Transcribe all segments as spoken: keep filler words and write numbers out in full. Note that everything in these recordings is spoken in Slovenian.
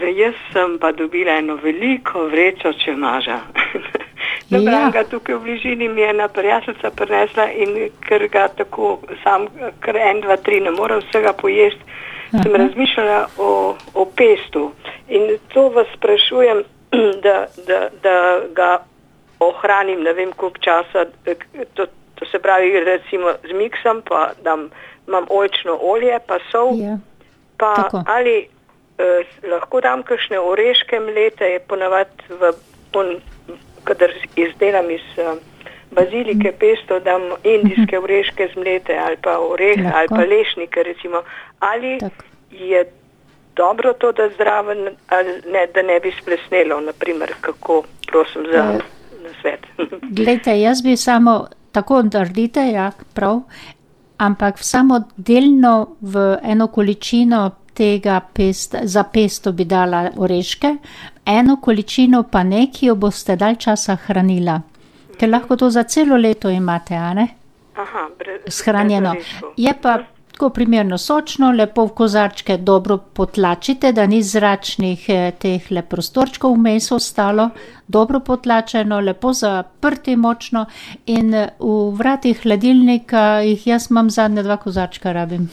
Jaz sem pa dobila eno veliko vrečo čemaža. Dobranga, tukaj v bližini mi je ena prijateljica prinesla in ker ga tako sam, ker en, dva, tri ne mora vsega pojesti, Aha. sem razmišljala o, o pestu. In to vas sprašujem, da, da, da ga ohranim, ne vem koliko časa, to, to se pravi, recimo zmiksam, pa dam, imam oljčno olje, pa sol, Ja. pa Tako. ali eh, lahko dam kakšne oreške mlete, je ponavadi v, on, kadar izdelam iz uh, bazilike pesto, dam indijske oreške zmlete ali pa orehe Lahko. ali pa lešnike recimo. Ali Tako. je dobro to, da zraven, ali ne, da ne bi splesnelo, naprimer, kako, prosim za Eh. nasvet. Glejte, jaz bi samo tako naredite, ja, prav, ampak samo delno v eno količino tega pest, za pesto bi dala oreške, eno količino pa ne, ki jo boste dalj časa hranila. Ker lahko to za celo leto imate, a ne? Aha, brez, Shranjeno. brez oreškov. Je pa tako primerno sočno, lepo v kozarčke dobro potlačite, da ni zračnih eh, teh le prostorčkov vmes ostalo, dobro potlačeno, lepo zaprti močno in eh, v vratih hladilnika jih jaz imam zadnje dva kozarčka rabim.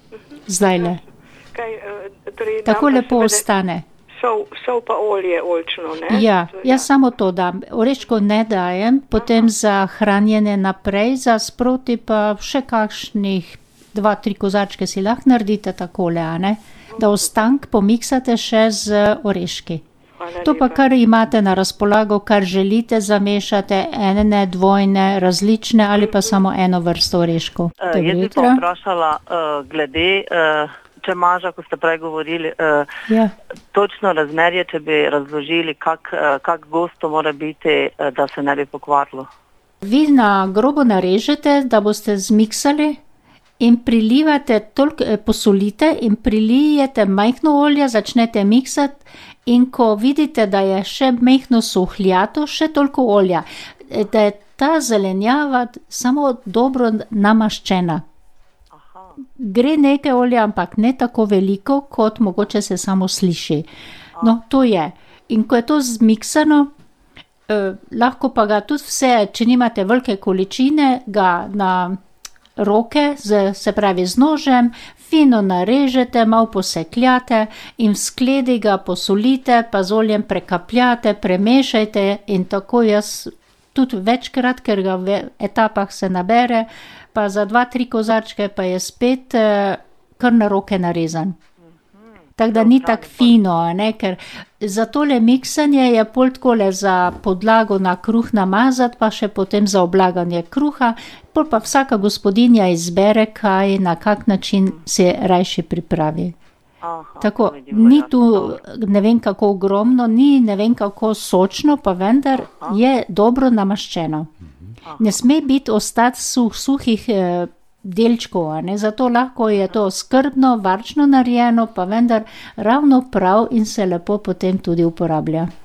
Zdajle. Kaj, eh, torej, dam Tako pa lepo seveda ostane. Sol, sol pa olje oljčno, ne? Ja, To, jaz samo to dam. Oreško ne dajem, potem za hranjenje naprej, za sproti pa še kakšnih dva, tri kozarčke si lahko naredite takole, a ne? Da ostank pomiksate še z oreški. Hvala To pa lepa. kar imate na razpolago, kar želite, zamešate ene, dvojne, različne ali pa samo eno vrsto oreškov. Uh, Dobro jaz bi jutro. pa vprašala uh, glede uh, čemaža, ko ste prej govorili, uh, Ja. točno razmerje, če bi razložili, kak, uh, kak gosto mora biti, uh, da se ne bi pokvarilo. Vi na grobo narežete, da boste zmiksali in prilivate, toliko, eh, posolite in prilijete majhno olje, začnete miksati in ko vidite, da je še majhno suhljato, še toliko olja, eh, da je ta zelenjava samo dobro namaščena. Aha. Gre nekaj olja, ampak ne tako veliko, kot mogoče se samo sliši. No, to je. In ko je to zmiksano, eh, lahko pa ga tudi vse, če nimate velike količine, ga na roke, z, se pravi z nožem, fino narežete, malo posekljate in v skledi ga posolite, pa z oljem prekapljate, premešajte in tako jaz tudi večkrat, ker ga v etapah se nabere, pa za dva, tri kozarčke pa je spet eh, kar na roke narezan. Tako da ni tako fino, a ne, ker za tole miksanje je pol takole za podlago na kruh namazati, pa še potem za oblaganje kruha, pol pa vsaka gospodinja izbere, kaj, na kak način se rajši pripravi. Aha, Tako, vidimo, ni ja. tu ne vem kako ogromno, ni ne vem kako sočno, pa vendar je dobro namaščeno. Ne sme biti ostati suh, suhih eh, delčkov, a ne, zato lahko je to skrbno, varčno narejeno, pa vendar ravno prav in se lepo potem tudi uporablja.